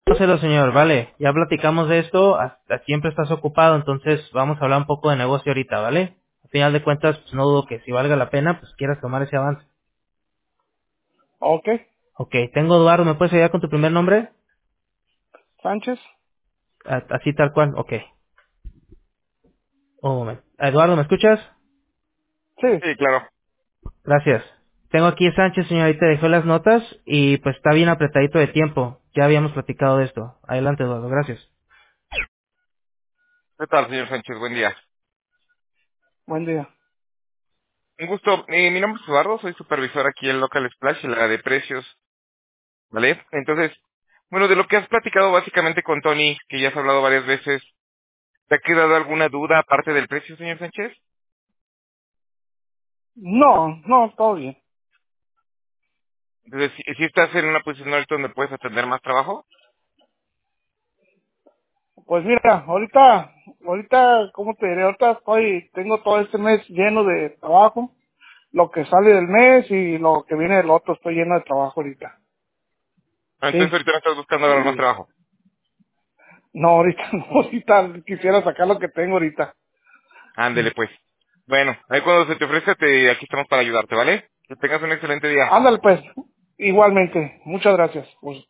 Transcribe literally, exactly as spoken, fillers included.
Dígaselo, señor, vale. Ya platicamos de esto, hasta siempre estás ocupado, entonces vamos a hablar un poco de negocio ahorita, ¿vale? Al final de cuentas, pues no dudo que si valga la pena, pues quieras tomar ese avance. Ok. Ok, tengo Eduardo, ¿me puedes ayudar con tu primer nombre? Sánchez. A- Así tal cual, ok. Un momento. Eduardo, ¿me escuchas? Sí. Sí, claro. Gracias. Tengo aquí a Sánchez, señor, ahí te dejó las notas y pues está bien apretadito de tiempo. Ya habíamos platicado de esto. Adelante, Eduardo, gracias. ¿Qué tal, señor Sánchez? Buen día. Buen día. Un gusto. Eh, mi nombre es Eduardo, soy supervisor aquí en Local Splash, en la de precios, ¿vale? Entonces, bueno, de lo que has platicado básicamente con Tony, que ya has hablado varias veces, ¿te ha quedado alguna duda aparte del precio, señor Sánchez? No, no, todo bien. Entonces, si, si estás en una posición ahorita donde puedes atender más trabajo, Pues mira, ahorita, ahorita, ¿cómo te diré? Ahorita estoy, tengo todo este mes lleno de trabajo. Lo que sale del mes y lo que viene del otro, estoy lleno de trabajo ahorita. ah, entonces Sí. ahorita no estás buscando agarrar más Y trabajo. no, ahorita no, ahorita quisiera sacar lo que tengo ahorita. Ándele, pues. Bueno, ahí cuando se te ofrezca, te, aquí estamos para ayudarte, ¿vale? Que tengas un excelente día. Ándale pues, igualmente. Muchas gracias. Pues,